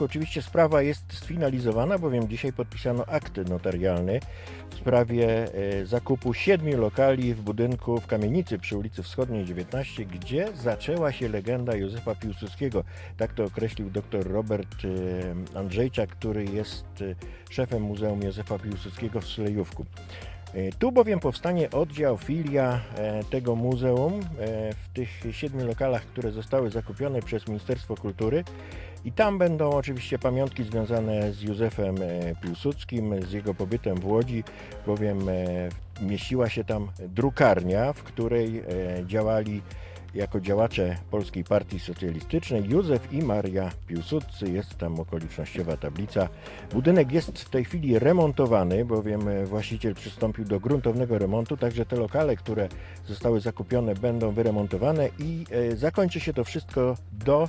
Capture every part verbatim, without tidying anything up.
Oczywiście sprawa jest sfinalizowana, bowiem dzisiaj podpisano akt notarialny w sprawie e, zakupu siedmiu lokali w budynku w kamienicy przy ulicy Wschodniej dziewiętnaście, gdzie zaczęła się legenda Józefa Piłsudskiego. Tak to określił dr Robert e, Andrzejczak, który jest e, szefem Muzeum Józefa Piłsudskiego w Sulejówku. E, Tu bowiem powstanie oddział, filia e, tego muzeum e, w tych siedmiu lokalach, które zostały zakupione przez Ministerstwo Kultury. I tam będą oczywiście pamiątki związane z Józefem e, Piłsudskim, z jego pobytem w Łodzi, bowiem e, mieściła się tam drukarnia, w której e, działali jako działacze Polskiej Partii Socjalistycznej Józef i Maria Piłsudscy. Jest tam okolicznościowa tablica. Budynek jest w tej chwili remontowany, bowiem właściciel przystąpił do gruntownego remontu, także te lokale, które zostały zakupione, będą wyremontowane i e, zakończy się to wszystko do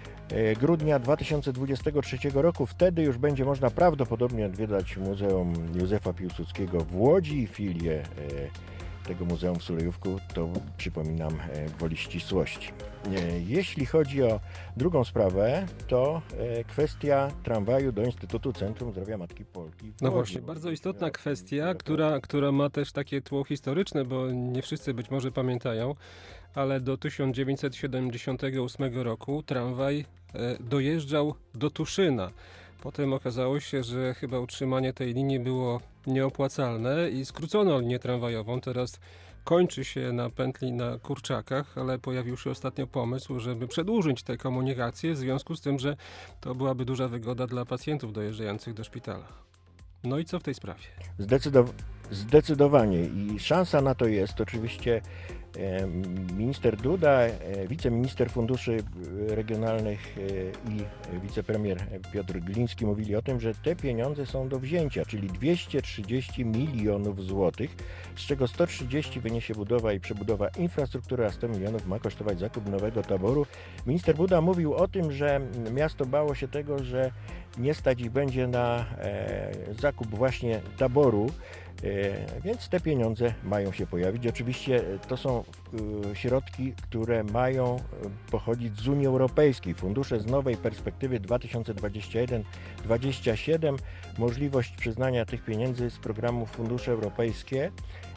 grudnia dwa tysiące dwudziestego trzeciego roku. Wtedy już będzie można prawdopodobnie odwiedzać Muzeum Józefa Piłsudskiego w Łodzi, filię tego muzeum w Sulejówku, to przypominam gwoli ścisłości. Jeśli chodzi o drugą sprawę, to kwestia tramwaju do Instytutu Centrum Zdrowia Matki Polki. No właśnie, bardzo istotna kwestia, która, która ma też takie tło historyczne, bo nie wszyscy być może pamiętają, ale do tysiąc dziewięćset siedemdziesiątego ósmego roku tramwaj e, dojeżdżał do Tuszyna. Potem okazało się, że chyba utrzymanie tej linii było nieopłacalne i skrócono linię tramwajową. Teraz kończy się na pętli na Kurczakach, ale pojawił się ostatnio pomysł, żeby przedłużyć tę komunikację w związku z tym, że to byłaby duża wygoda dla pacjentów dojeżdżających do szpitala. No i co w tej sprawie? Zdecydow- zdecydowanie i szansa na to jest. Oczywiście e, minister Duda, e, wiceminister funduszy regionalnych e, i wicepremier Piotr Gliński mówili o tym, że te pieniądze są do wzięcia, czyli dwieście trzydzieści milionów złotych, z czego sto trzydzieści wyniesie budowa i przebudowa infrastruktury, a sto milionów ma kosztować zakup nowego taboru. Minister Buda mówił o tym, że miasto bało się tego, że nie stać ich będzie na e, zakup właśnie taboru, e, więc te pieniądze mają się pojawić. Oczywiście to są e, środki, które mają pochodzić z Unii Europejskiej. Fundusze z nowej perspektywy dwa tysiące dwudziesty pierwszy do dwudziestego siódmego, możliwość przyznania tych pieniędzy z programu Fundusze Europejskie.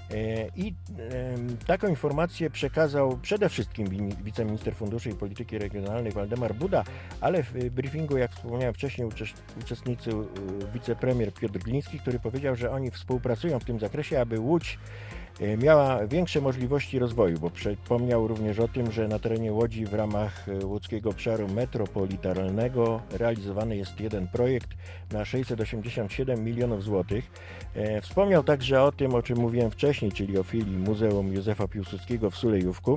I taką informację przekazał przede wszystkim wiceminister funduszy i polityki regionalnej Waldemar Buda, ale w briefingu, jak wspomniałem wcześniej, uczestniczył wicepremier Piotr Gliński, który powiedział, że oni współpracują w tym zakresie, aby Łódź miała większe możliwości rozwoju, bo przypomniał również o tym, że na terenie Łodzi w ramach łódzkiego obszaru metropolitalnego realizowany jest jeden projekt na sześćset osiemdziesiąt siedem milionów złotych. Wspomniał także o tym, o czym mówiłem wcześniej, czyli o filii Muzeum Józefa Piłsudskiego w Sulejówku.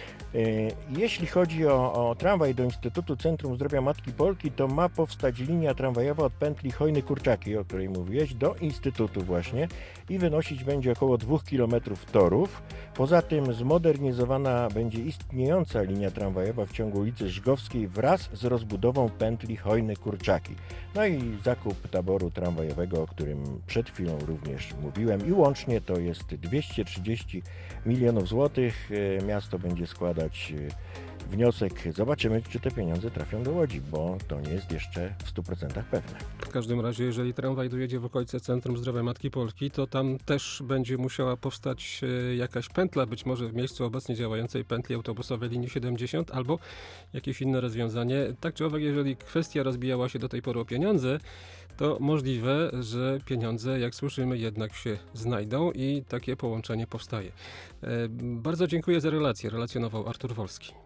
Jeśli chodzi o, o tramwaj do Instytutu Centrum Zdrowia Matki Polki, to ma powstać linia tramwajowa od pętli Chojny-Kurczaki, o której mówiłeś, do Instytutu właśnie i wynosić będzie około dwóch kilometrów torów. Poza tym zmodernizowana będzie istniejąca linia tramwajowa w ciągu ulicy Żgowskiej wraz z rozbudową pętli Chojny-Kurczaki. No i zakup taboru tramwajowego, o którym przed chwilą również mówiłem, i łącznie to jest dwieście trzydzieści milionów złotych. Miasto będzie składać wniosek. Zobaczymy, czy te pieniądze trafią do Łodzi, bo to nie jest jeszcze w stu procentach pewne. W każdym razie, jeżeli tramwaj dojedzie w okolice Centrum Zdrowia Matki Polki, to tam też będzie musiała powstać jakaś pętla, być może w miejscu obecnie działającej pętli autobusowej linii siedemdziesiąt, albo jakieś inne rozwiązanie. Tak czy owak, jeżeli kwestia rozbijała się do tej pory o pieniądze, to możliwe, że pieniądze, jak słyszymy, jednak się znajdą i takie połączenie powstaje. Bardzo dziękuję za relację. Relacjonował Artur Wolski.